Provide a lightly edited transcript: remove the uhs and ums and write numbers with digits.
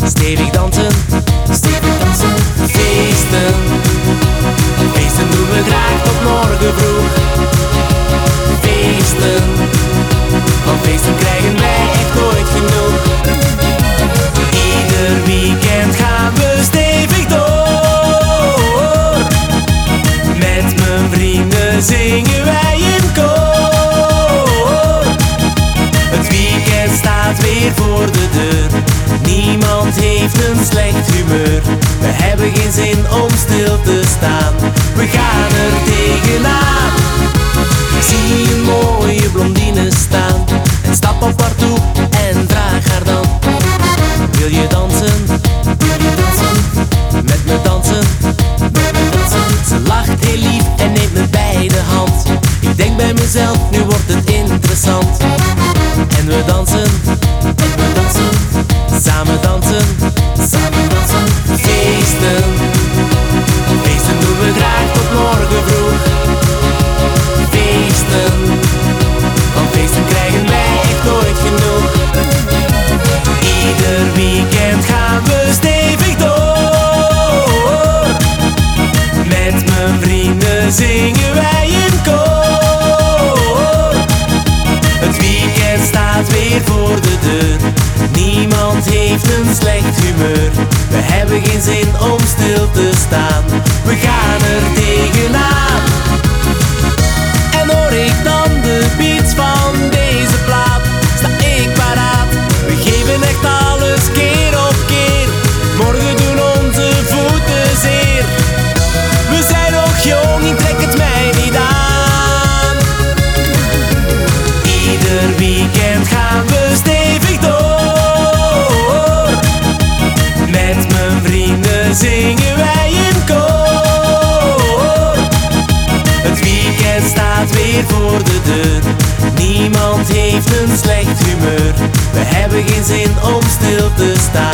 Stevig dansen, feesten. Feesten doen we graag tot morgen vroeg. Feesten, van feesten krijgen wij echt nooit genoeg. Ieder weekend gaan we stevig door. Met mijn vrienden zingen wij in koor. Het weekend staat weer voor de deur. Niemand heeft een slecht humeur. We hebben geen zin om stil te staan. We gaan er tegenaan. Ik zie een mooie blondine staan en stap op haar toe en vraag haar dan: wil je dansen? Wil je dansen? Met me dansen? Met me dansen? Ze lacht heel lief en neemt me bij de hand. Ik denk bij mezelf, nu wordt het interessant. En we dansen, samen dansen, feesten. Feesten doen we graag tot morgen vroeg. Feesten, van feesten krijgen wij echt nooit genoeg. Ieder weekend gaan we stevig door. Met mijn vrienden zingen wij in koor. Het weekend staat weer voor de deur. Niemand heeft een slecht humeur. We hebben geen zin om stil te staan. We gaan er tegenaan. En hoor ik dan de beats van deze plaat, sta ik paraat. We geven echt alles keer op keer. Morgen doen onze voeten zeer. We zijn nog jong, ik trek het mij niet aan. Ieder weekend gaan we stevig door. Met mijn vrienden zingen wij in koor. Het weekend staat weer voor de deur. Niemand heeft een slecht humeur. We hebben geen zin om stil te staan.